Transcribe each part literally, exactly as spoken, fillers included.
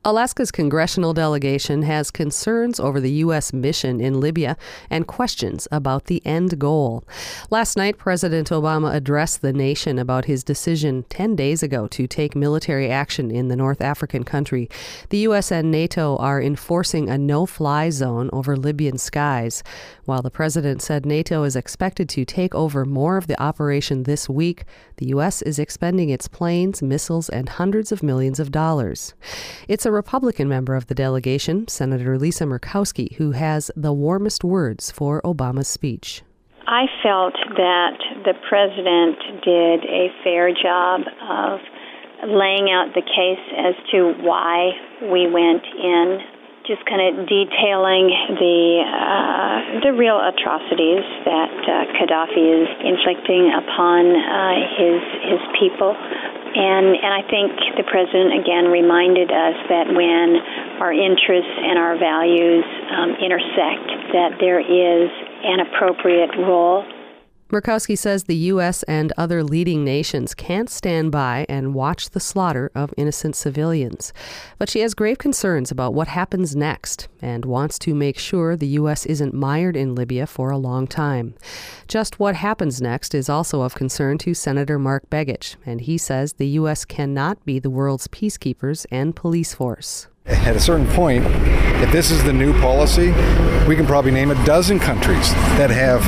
Alaska's congressional delegation has concerns over the U S mission in Libya and questions about the end goal. Last night, President Obama addressed the nation about his decision ten days ago to take military action in the North African country. The U S and NATO are enforcing a no-fly zone over Libyan skies. While the president said NATO is expected to take over more of the operation this week, the U S is expending its planes, missiles, and hundreds of millions of dollars. It's a Republican member of the delegation, Senator Lisa Murkowski, who has the warmest words for Obama's speech. I felt that the president did a fair job of laying out the case as to why we went in, just kind of detailing the uh, the real atrocities that uh, Gaddafi is inflicting upon uh, his his people. And and I think the president, again, reminded us that when our interests and our values um, intersect, that there is an appropriate role. Murkowski says the U S and other leading nations can't stand by and watch the slaughter of innocent civilians. But she has grave concerns about what happens next and wants to make sure the U S isn't mired in Libya for a long time. Just what happens next is also of concern to Senator Mark Begich, and he says the U S cannot be the world's peacekeepers and police force. At a certain point, if this is the new policy, we can probably name a dozen countries that have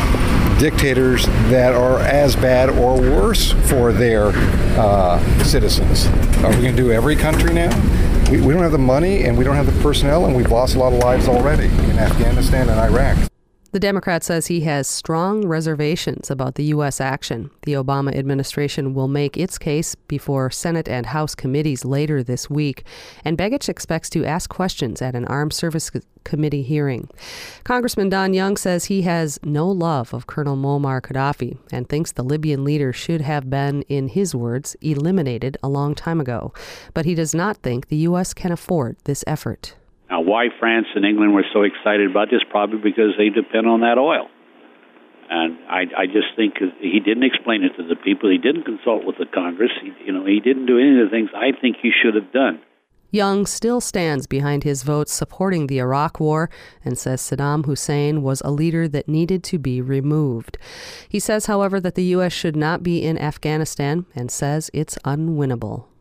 dictators that are as bad or worse for their uh, citizens. Are we going to do every country now? We, we don't have the money and we don't have the personnel, and we've lost a lot of lives already in Afghanistan and Iraq. The Democrat says he has strong reservations about the U S action. The Obama administration will make its case before Senate and House committees later this week, and Begich expects to ask questions at an Armed Services Committee hearing. Congressman Don Young says he has no love of Colonel Muammar Gaddafi and thinks the Libyan leader should have been, in his words, eliminated a long time ago. But he does not think the U S can afford this effort. Now, why France and England were so excited about this? Probably because they depend on that oil. And I, I just think he didn't explain it to the people. He didn't consult with the Congress. He, you know, he didn't do any of the things I think he should have done. Young still stands behind his votes supporting the Iraq War and says Saddam Hussein was a leader that needed to be removed. He says, however, that the U S should not be in Afghanistan and says it's unwinnable.